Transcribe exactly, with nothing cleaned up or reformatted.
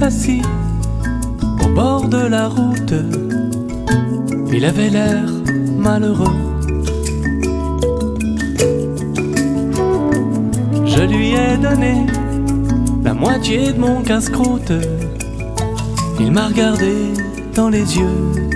assis au bord de la route. Il avait l'air malheureux. Je lui ai donné la moitié de mon casse-croûte. Il m'a regardé dans les yeux